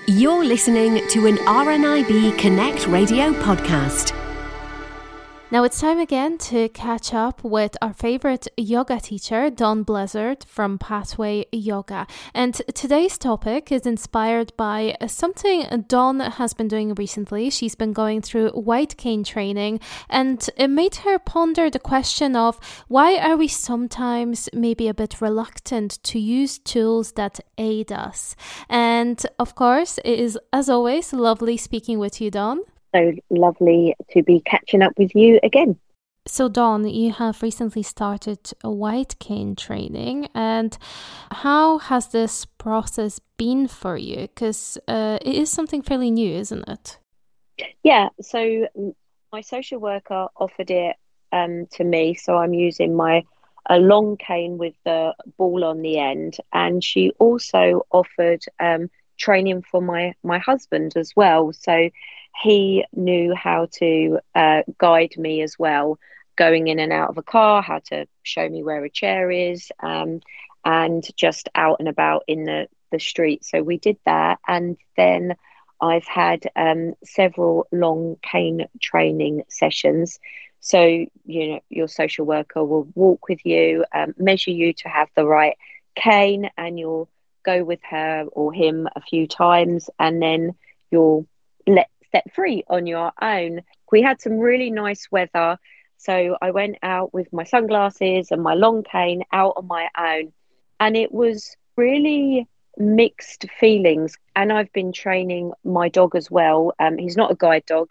You're listening to an RNIB Connect Radio podcast. Now it's time again to catch up with our favorite yoga teacher, Dawn Blizzard from Pathway Yoga. And today's topic is inspired by something Dawn has been doing recently. She's been going through white cane training, and it made her ponder the question of why are we sometimes maybe a bit reluctant to use tools that aid us. And of course, it is, as always, lovely speaking with you, Dawn. So lovely to be catching up with you again. So Dawn, you have recently started a white cane training, and how has this process been for you? Because it is something fairly new, isn't it? Yeah, so my social worker offered it to me, so I'm using a long cane with the ball on the end, and she also offered training for my husband as well. So he knew how to guide me as well, going in and out of a car, how to show me where a chair is, and just out and about in the street. So we did that. And then I've had several long cane training sessions. So, your social worker will walk with you, measure you to have the right cane, and you'll go with her or him a few times, and then you'll step free on your own. We had some really nice weather, so I went out with my sunglasses and my long cane out on my own, and it was really mixed feelings. And I've been training my dog as well. He's not a guide dog,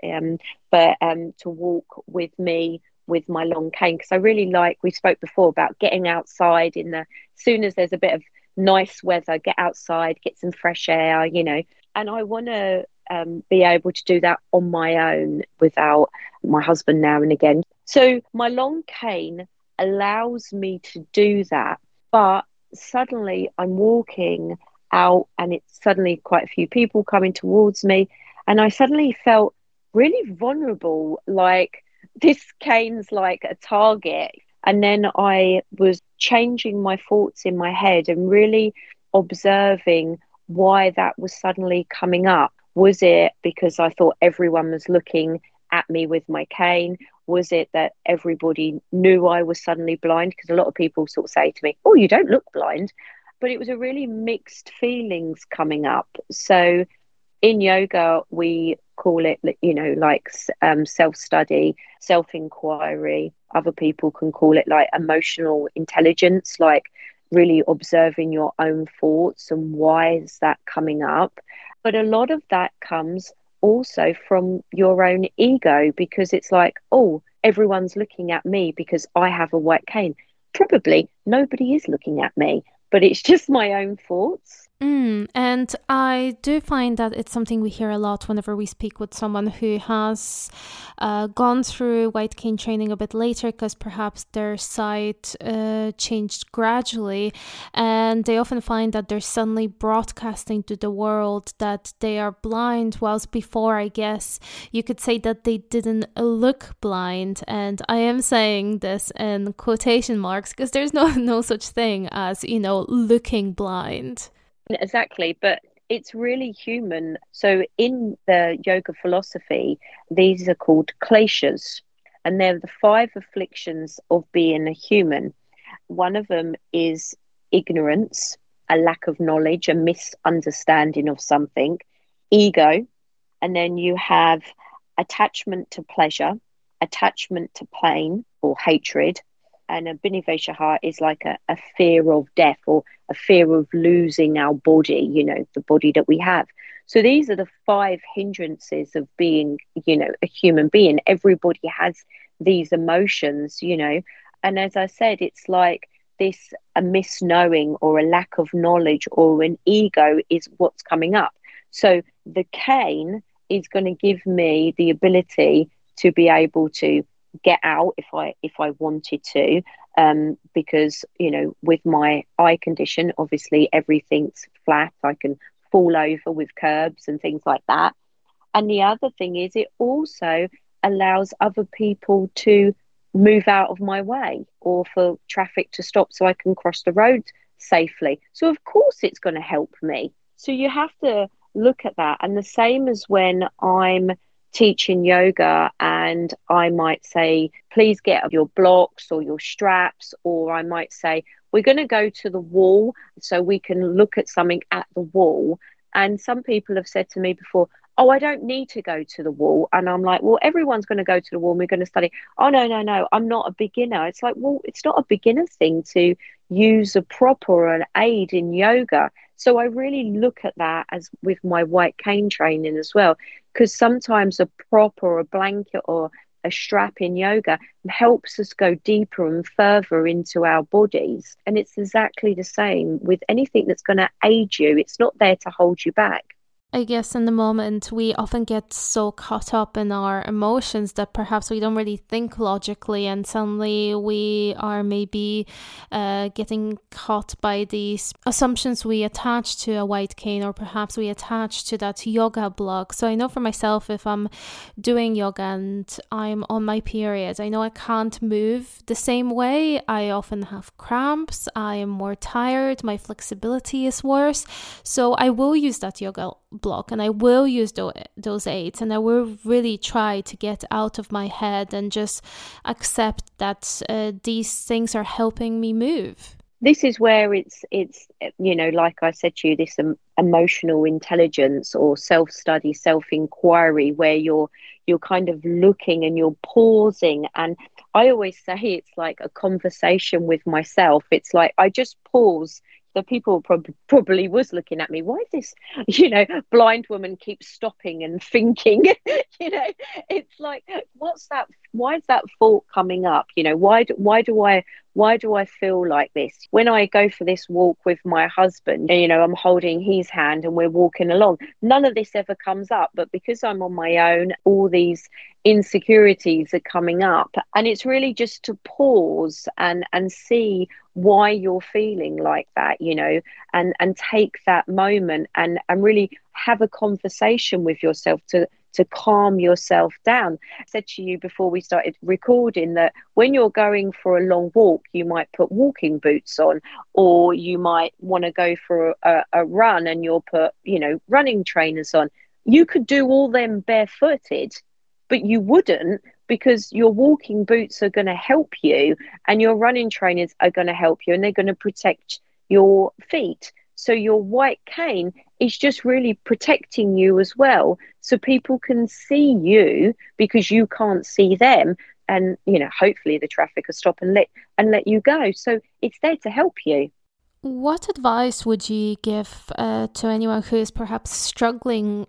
but to walk with me with my long cane, because I really like, we spoke before about getting outside soon as there's a bit of nice weather, get outside, get some fresh air, and I want to be able to do that on my own without my husband now and again. So my long cane allows me to do that, but suddenly I'm walking out and it's suddenly quite a few people coming towards me, and I suddenly felt really vulnerable, like this cane's like a target. And then I was changing my thoughts in my head and really observing why that was suddenly coming up. Was it because I thought everyone was looking at me with my cane? Was it that everybody knew I was suddenly blind? Because a lot of people sort of say to me, "Oh, you don't look blind." But it was a really mixed feelings coming up. So in yoga, we call it, like self-study, self-inquiry. Other people can call it like emotional intelligence, like really observing your own thoughts and why is that coming up. But a lot of that comes also from your own ego, because it's like, oh, everyone's looking at me because I have a white cane. Probably nobody is looking at me, but it's just my own thoughts. And I do find that it's something we hear a lot whenever we speak with someone who has gone through white cane training a bit later, because perhaps their sight changed gradually, and they often find that they're suddenly broadcasting to the world that they are blind, whilst before, I guess, you could say that they didn't look blind. And I am saying this in quotation marks because there's no such thing as, looking blind. Exactly, but it's really human. So in the yoga philosophy, these are called kleshas, and they're the 5 afflictions of being a human. One of them is ignorance, a lack of knowledge, a misunderstanding of something, ego, and then you have attachment to pleasure, attachment to pain or hatred, and a binivesha is like a fear of death or a fear of losing our body, the body that we have. So these are the 5 hindrances of being, a human being. Everybody has these emotions, and as I said, it's like this, a misknowing or a lack of knowledge or an ego is what's coming up. So the cane is going to give me the ability to be able to get out if I wanted to, because with my eye condition, obviously everything's flat. I can fall over with curbs and things like that. And the other thing is, it also allows other people to move out of my way or for traffic to stop so I can cross the road safely. So of course it's going to help me. So you have to look at that. And the same as when I'm teaching yoga and I might say, please get up your blocks or your straps, or I might say, we're going to go to the wall so we can look at something at the wall. And some people have said to me before, oh, I don't need to go to the wall. And I'm like, well, everyone's going to go to the wall and we're going to study. Oh, no, I'm not a beginner. It's like, well, it's not a beginner thing to use a prop or an aid in yoga. So I really look at that as with my white cane training as well, because sometimes a prop or a blanket or a strap in yoga helps us go deeper and further into our bodies. And it's exactly the same with anything that's going to aid you. It's not there to hold you back. I guess in the moment we often get so caught up in our emotions that perhaps we don't really think logically, and suddenly we are maybe getting caught by these assumptions we attach to a white cane, or perhaps we attach to that yoga block. So I know for myself, if I'm doing yoga and I'm on my period, I know I can't move the same way. I often have cramps, I am more tired, my flexibility is worse. So I will use that yoga block and I will use those aids, and I will really try to get out of my head and just accept that these things are helping me move. This is where it's like I said to you, this emotional intelligence or self-study, self-inquiry, where you're kind of looking and you're pausing. And I always say it's like a conversation with myself. It's like I just pause. The people probably was looking at me. Why is this, blind woman keeps stopping and thinking? It's like, what's that? Why is that thought coming up? Why do I feel like this? When I go for this walk with my husband, I'm holding his hand and we're walking along. None of this ever comes up, but because I'm on my own, all these insecurities are coming up, and it's really just to pause and see why you're feeling like that, and take that moment and really have a conversation with yourself to calm yourself down. I said to you before we started recording that when you're going for a long walk, you might put walking boots on, or you might want to go for a run and you'll put, running trainers on. You could do all them barefooted, but you wouldn't, because your walking boots are going to help you and your running trainers are going to help you, and they're going to protect your feet. So your white cane is just really protecting you as well, so people can see you because you can't see them, and hopefully the traffic will stop and let you go. So it's there to help you. What advice would you give to anyone who is perhaps struggling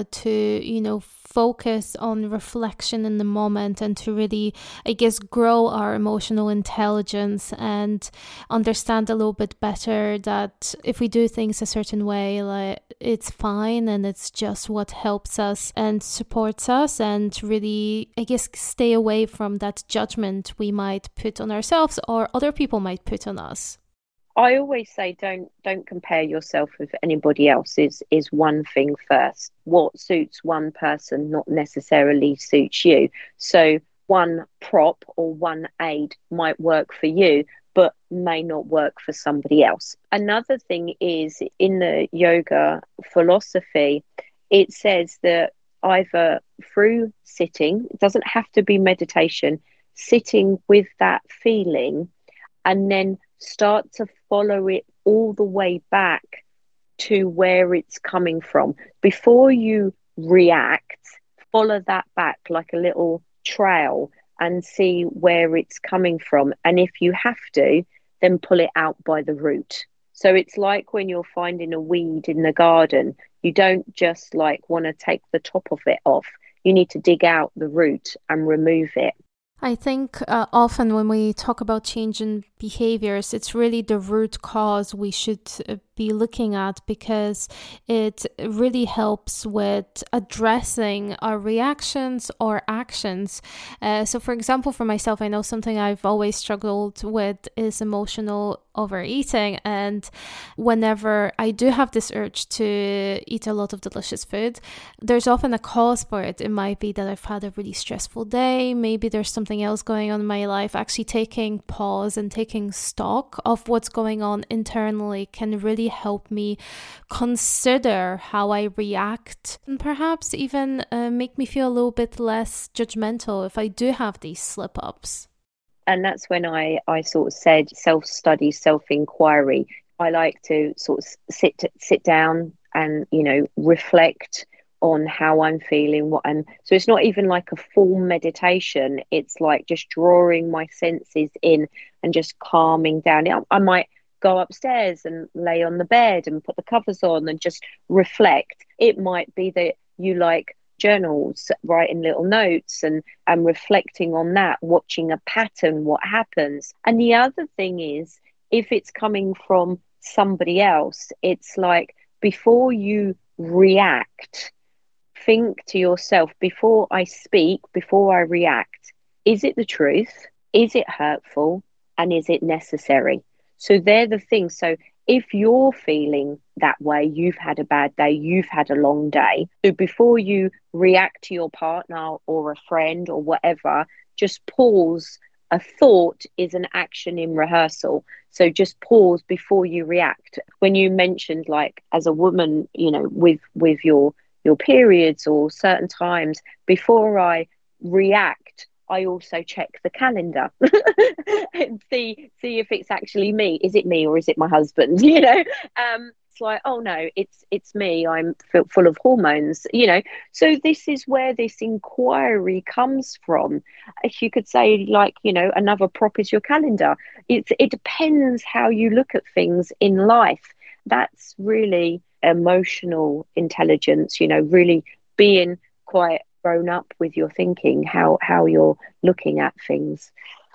to, focus on reflection in the moment, and to really, I guess, grow our emotional intelligence and understand a little bit better that if we do things a certain way, like, it's fine and it's just what helps us and supports us, and really, I guess, stay away from that judgment we might put on ourselves or other people might put on us? I always say don't compare yourself with anybody else is one thing first. What suits one person not necessarily suits you. So one prop or one aid might work for you, but may not work for somebody else. Another thing is, in the yoga philosophy, it says that either through sitting, it doesn't have to be meditation, sitting with that feeling, and then start to follow it all the way back to where it's coming from. Before you react, follow that back like a little trail and see where it's coming from. And if you have to, then pull it out by the root. So it's like when you're finding a weed in the garden, you don't just want to take the top of it off. You need to dig out the root and remove it. I think often when we talk about change in behaviors, it's really the root cause we should be looking at, because it really helps with addressing our reactions or actions. So for example, for myself, I know something I've always struggled with is emotional overeating. And whenever I do have this urge to eat a lot of delicious food, there's often a cause for it. It might be that I've had a really stressful day. Maybe there's something else going on in my life. Actually taking pause and taking taking stock of what's going on internally can really help me consider how I react, and perhaps even make me feel a little bit less judgmental if I do have these slip-ups. And that's when I sort of said self-study, self-inquiry. I like to sort of sit down and, reflect on how I'm feeling, so it's not even like a full meditation. It's like just drawing my senses in and just calming down. I might go upstairs and lay on the bed and put the covers on and just reflect. It might be that you like journals, writing little notes and reflecting on that, watching a pattern, what happens. And the other thing is, if it's coming from somebody else, it's like, before you react, think to yourself, before I speak, before I react, is it the truth? Is it hurtful? And is it necessary? So they're the things. So if you're feeling that way, you've had a bad day, you've had a long day, so before you react to your partner or a friend or whatever, just pause. A thought is an action in rehearsal. So just pause before you react. When you mentioned, like, as a woman, with your periods or certain times, before I react, I also check the calendar and see if it's actually me. Is it me or is it my husband? It's like, oh no, it's me. I'm full of hormones. So this is where this inquiry comes from. If you could say, like, another prop is your calendar. It depends how you look at things in life. That's really emotional intelligence. Really being quite grown up with your thinking, how you're looking at things.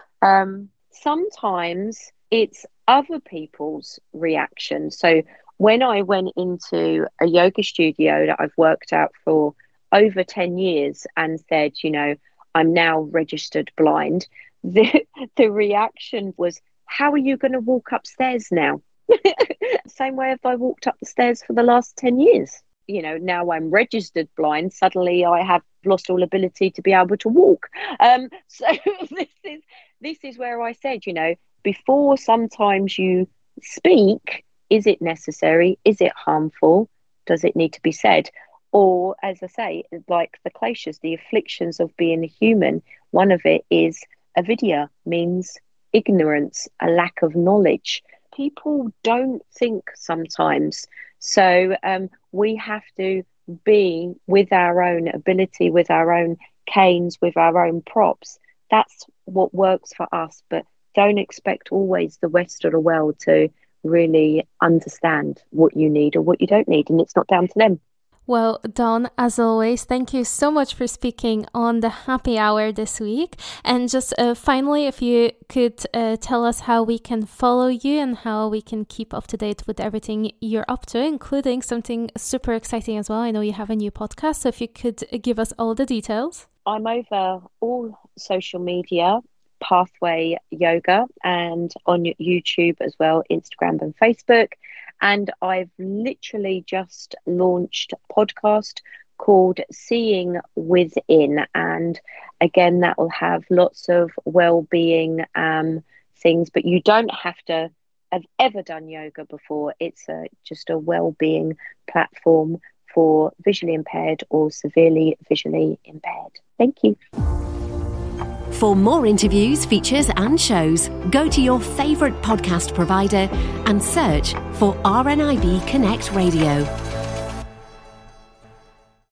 Sometimes it's other people's reaction. So when I went into a yoga studio that I've worked out for over 10 years and said, I'm now registered blind, the reaction was, how are you going to walk upstairs now? Same way if I walked up the stairs for the last 10 years. Now I'm registered blind, suddenly I have lost all ability to be able to walk. So this is where I said, before sometimes you speak, is it necessary? Is it harmful? Does it need to be said? Or, as I say, like the kleshas, the afflictions of being a human, one of it is avidya, means ignorance, a lack of knowledge. People don't think sometimes. So we have to be, with our own ability, with our own canes, with our own props. That's what works for us. But don't expect always the rest of the world to really understand what you need or what you don't need. And it's not down to them. Well, Dawn, as always, thank you so much for speaking on the Happy Hour this week. And just finally, if you could tell us how we can follow you and how we can keep up to date with everything you're up to, including something super exciting as well. I know you have a new podcast, so if you could give us all the details. I'm over all social media, Pathway Yoga, and on YouTube as well, Instagram and Facebook. And I've literally just launched a podcast called Seeing Within. And again, that will have lots of well-being things, but you don't have to have ever done yoga before. It's just a well-being platform for visually impaired or severely visually impaired. Thank you. For more interviews, features and shows, go to your favourite podcast provider and search for RNIB Connect Radio.